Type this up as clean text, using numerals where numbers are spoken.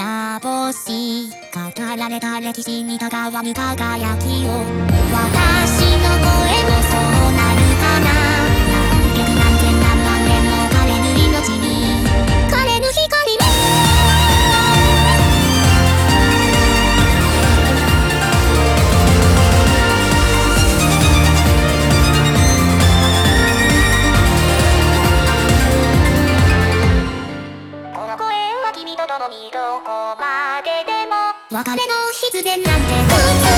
な星語られた歴史にたがわぬ輝きを私の声もそうなるかな何百何千何万年も枯れぬ命に枯れぬ光にこの声は君と共にどこまででも別れの必然なんて